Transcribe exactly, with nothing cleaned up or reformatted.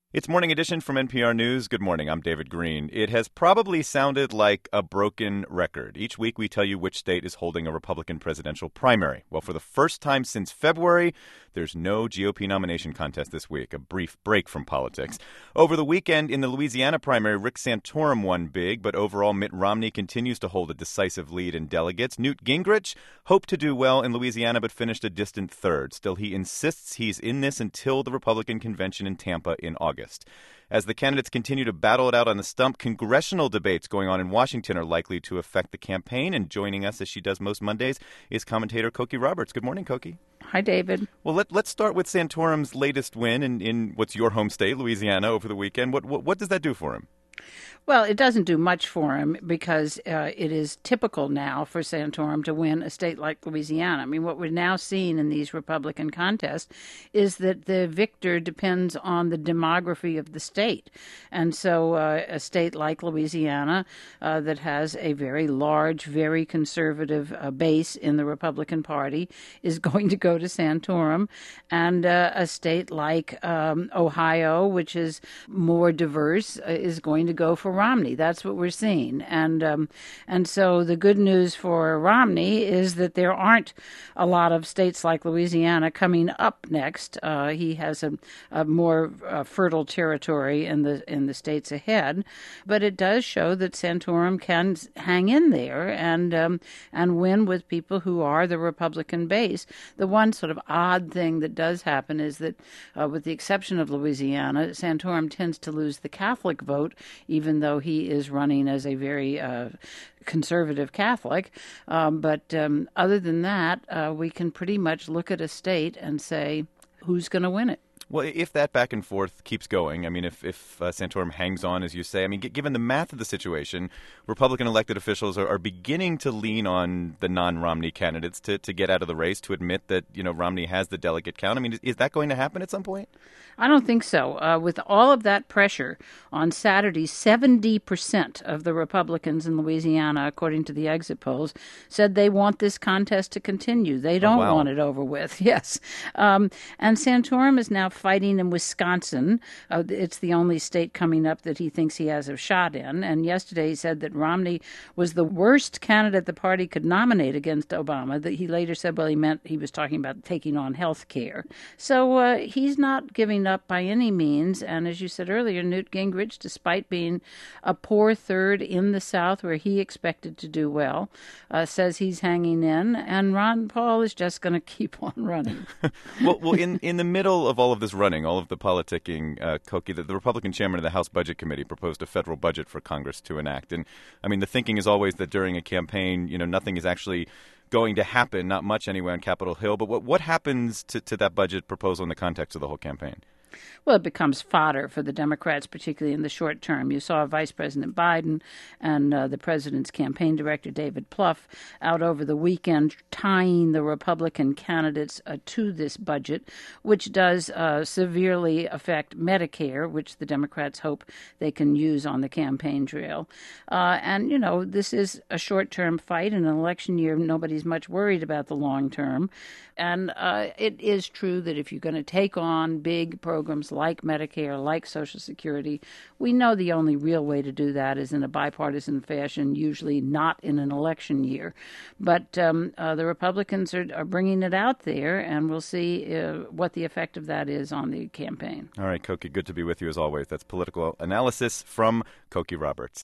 It's Morning Edition from N P R News. Good morning. I'm David Green. It has probably sounded like a broken record. Each week we tell you which state is holding a Republican presidential primary. Well, for the first time since February, there's no G O P nomination contest this week, a brief break from politics. Over the weekend in the Louisiana primary, Rick Santorum won big, but overall Mitt Romney continues to hold a decisive lead in delegates. Newt Gingrich hoped to do well in Louisiana, but finished a distant third. Still, he insists he's in this until the Republican convention in Tampa in August. As the candidates continue to battle it out on the stump, congressional debates going on in Washington are likely to affect the campaign. And joining us, as she does most Mondays, is commentator Cokie Roberts. Good morning, Cokie. Hi, David. Well, let, let's start with Santorum's latest win in, in what's your home state, Louisiana, over the weekend. What, what, what does that do for him? Well, it doesn't do much for him because uh, it is typical now for Santorum to win a state like Louisiana. I mean, what we're now seeing in these Republican contests is that the victor depends on the demography of the state. And so uh, a state like Louisiana uh, that has a very large, very conservative uh, base in the Republican Party is going to go to Santorum. And uh, a state like um, Ohio, which is more diverse, uh, is going to go for Romney. That's what we're seeing. And um, and so the good news for Romney is that there aren't a lot of states like Louisiana coming up next. Uh, he has a, a more uh, fertile territory in the in the states ahead. But it does show that Santorum can hang in there and um, and win with people who are the Republican base. The one sort of odd thing that does happen is that, uh, with the exception of Louisiana, Santorum tends to lose the Catholic vote, even though he is running as a very uh, conservative Catholic. Um, but um, other than that, uh, we can pretty much look at a state and say, who's going to win it? Well, if that back and forth keeps going, I mean, if, if uh, Santorum hangs on, as you say, I mean, g- given the math of the situation, Republican elected officials are, are beginning to lean on the non-Romney candidates to, to get out of the race, to admit that, you know, Romney has the delegate count. I mean, is, is that going to happen at some point? I don't think so. Uh, with all of that pressure on Saturday, seventy percent of the Republicans in Louisiana, according to the exit polls, said they want this contest to continue. They don't oh, wow. want it over with. Yes. Um, and Santorum is now fighting in Wisconsin. Uh, it's the only state coming up that he thinks he has a shot in. And yesterday he said that Romney was the worst candidate the party could nominate against Obama. That he later said, well, he meant he was talking about taking on health care. So uh, he's not giving up by any means. And as you said earlier, Newt Gingrich, despite being a poor third in the South where he expected to do well, uh, says he's hanging in. And Ron Paul is just going to keep on running. well, well, in, in the middle of all of this running, all of the politicking, uh, Cokie, the, the Republican chairman of the House Budget Committee proposed a federal budget for Congress to enact. And, I mean, the thinking is always that during a campaign, you know, nothing is actually going to happen, not much anyway, on Capitol Hill. But what, what happens to, to that budget proposal in the context of the whole campaign? Well, it becomes fodder for the Democrats, particularly in the short term. You saw Vice President Biden and uh, the president's campaign director, David Plouffe, out over the weekend tying the Republican candidates uh, to this budget, which does uh, severely affect Medicare, which the Democrats hope they can use on the campaign trail. Uh, and, you know, this is a short-term fight. In an election year, nobody's much worried about the long term. And uh, it is true that if you're going to take on big programs like Medicare, like Social Security, we know the only real way to do that is in a bipartisan fashion, usually not in an election year. But um, uh, the Republicans are, are bringing it out there, and we'll see uh, what the effect of that is on the campaign. All right, Cokie, good to be with you as always. That's political analysis from Cokie Roberts.